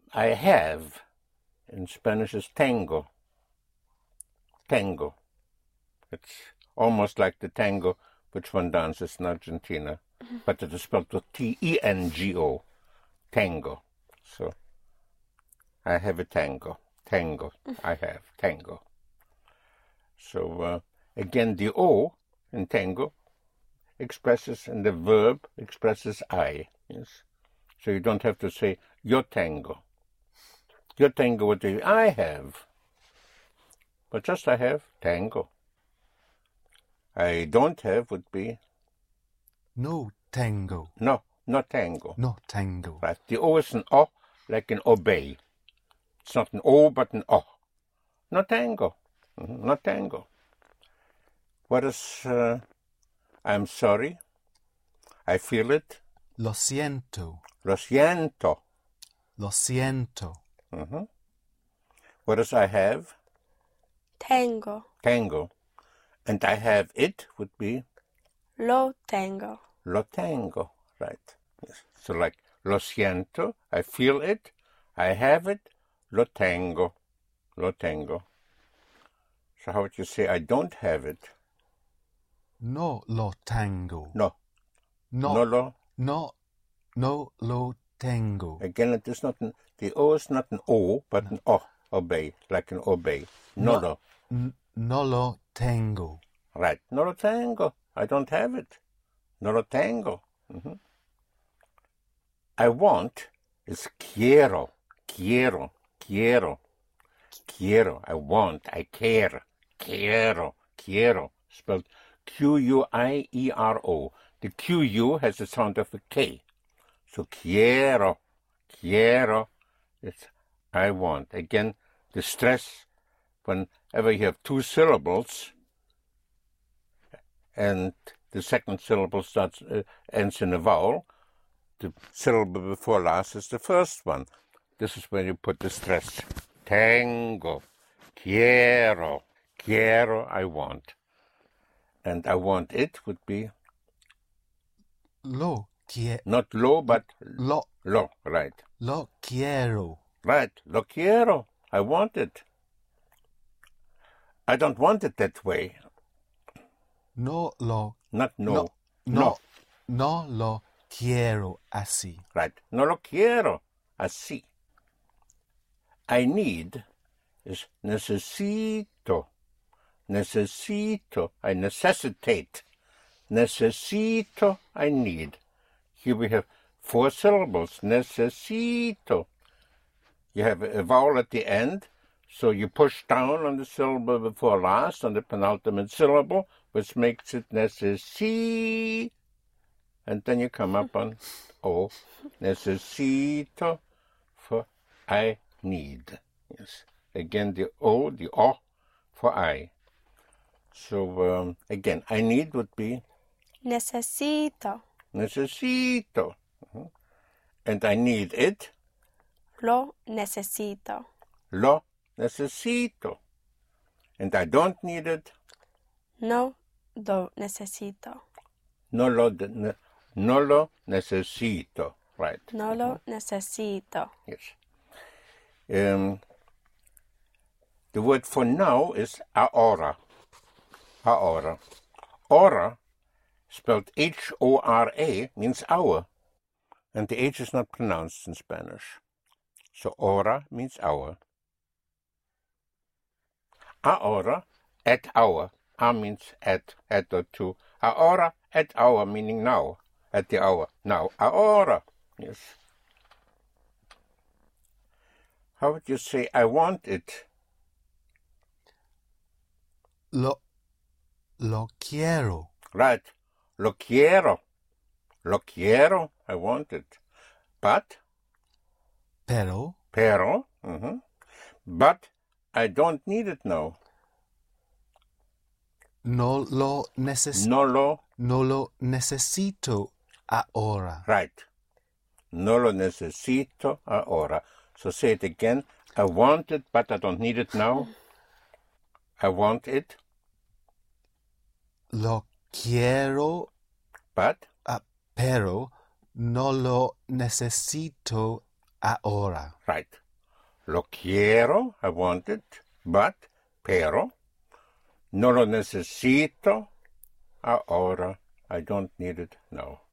I have in Spanish is tango. Tango. It's almost like the tango which one dances in Argentina, but it is spelled with T-E-N-G-O. Tango. So I have a tango. Tango. I have tango. So again, the O in tango expresses, and the verb expresses I. Yes. So you don't have to say your tango. Your tango would be I have. But just I have tango. I don't have would be no tango. No, not tango. No tango. Right. The O is an O, like an obey. It's not an O, but an O. No tango. Not tango. What is I'm sorry? I feel it. Lo siento. Lo siento. Lo siento. What does I have? Tengo. Tango. And I have it would be? Lo tengo. Lo tengo. Right. Yes. So like lo siento, I feel it. I have it. Lo tengo. Lo tengo. So how would you say I don't have it? No lo tango. No. No. No lo. No lo tango. Again, it is not the O is not an O, but an O. Obey, like an obey. No lo. No lo tango. Right. No lo tengo. I don't have it. No lo tengo. I want is quiero. Quiero. Quiero. Quiero. I want. I care. Quiero. Quiero. Spelled Q-U-I-E-R-O. The Q-U has the sound of a K. So quiero. Quiero. It's I want. Again, the stress whenever you have two syllables and the second syllable ends in a vowel, the syllable before last is the first one. This is where you put the stress. Tengo. Quiero. Quiero, I want. And I want it would be? Lo quiero. Not lo, but Lo. Lo, right. Lo quiero. Right. Lo quiero. I want it. I don't want it that way. No lo. Not no. No lo quiero así. Right. No lo quiero así. I need is necesito. Necesito. I necessitate. Necesito. I need. Here we have 4 syllables. Necesito. You have a vowel at the end, so you push down on the syllable before last, on the penultimate syllable, which makes it necesi. And then you come up on O. Necesito for I need. Yes. Again, the O, the O for I. So, again, I need would be? Necesito. Necesito. And I need it? Lo necesito. Lo necesito. And I don't need it? No lo necesito. No lo necesito. Right. No lo necesito. Yes. The word for now is ahora. Ahora. Hora, spelled H-O-R-A, means hour. And the H is not pronounced in Spanish. So hora means hour. Ahora, at hour. A means at or to. Ahora, at hour, meaning now. At the hour. Now. Ahora. Yes. How would you say, I want it? Lo quiero. Right. Lo quiero. Lo quiero. I want it. But? Pero. But I don't need it now. No lo necesito ahora. Right. No lo necesito ahora. So say it again. I want it, but I don't need it now. I want it. Lo quiero. But? Pero no lo necesito ahora. Right. Lo quiero, I want it, but, pero, no lo necesito ahora, I don't need it now.